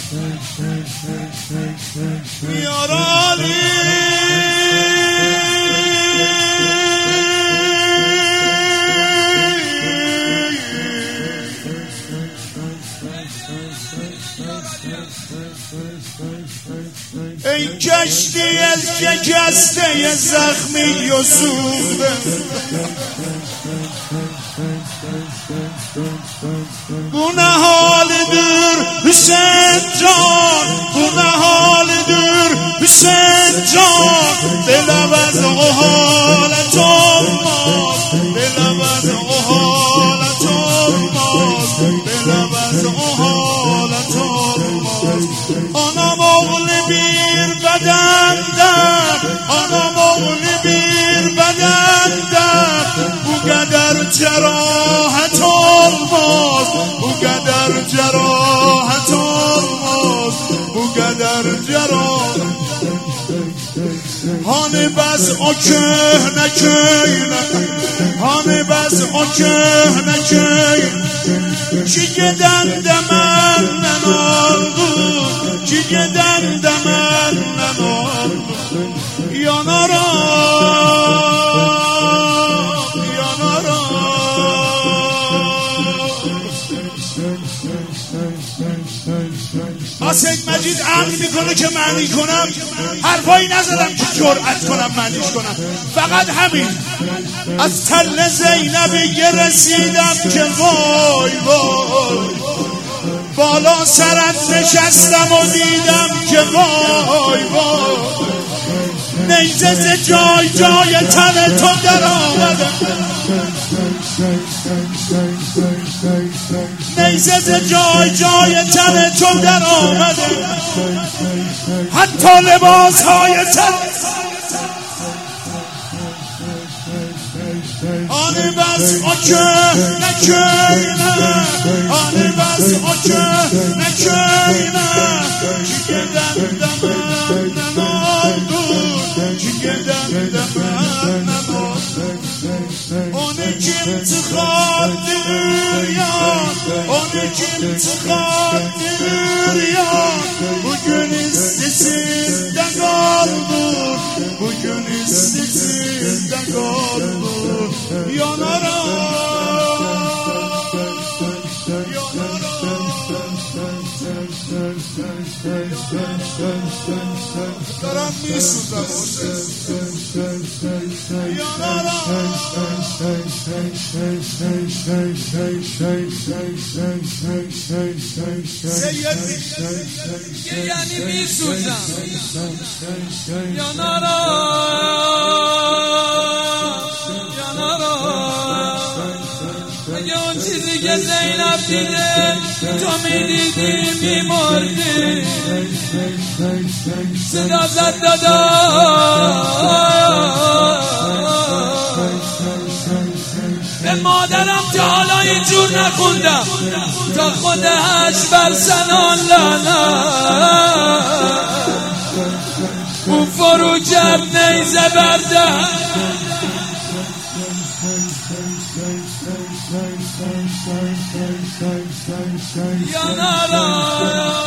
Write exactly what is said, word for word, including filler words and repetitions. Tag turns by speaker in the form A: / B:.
A: یارانی ای کشتی از شکسته زخمی و سوخته بونه حال دور حسین جان بونه حال دور حسین جان دلم از حالت ماست دلم از حالت ماست دلم از حالت ماست آنا مغل بیر بدن در آنا مغل بیر بدن در بو قدر جراحت ماست بو قدر جراحت ماست بو قدر جراحت هانه بس آکه نکینه هانه بس آکه نکینه چی گدند من نمان بود چی گدند من نمان بود یا نارا یا نارا آسید مجید عقل میکنه که معنی کنم حرفایی نزدم که جرأت کنم معنیش کنم فقط همین از تل زینبی رسیدم که وای وای بالا سرت نشستم و دیدم که وای وای نیزه ز جای جای تن تو در آمده نیزه ز جای جای تن تو در آمده حتی لباس های تن آنی بس آکه نکینه آنی بس آکه نکینه چی گدند من نمان بود چی گدند من نمان اونی کم تخواد دیریان اونی کم تخواد دیریان bugün istisinden kaldı bugün istisinden kaldı yanaram دارم میسوزم
B: یعنی میسوزم یانارا یانارا اگه اون چیزی که زینب دیده تو میدیدی میمردی صدا زد دادا به مادرم تا حالا اینجور نخوندم تا خودش بر سنان لعنت او فرو کرد نیزه بردن یا نارا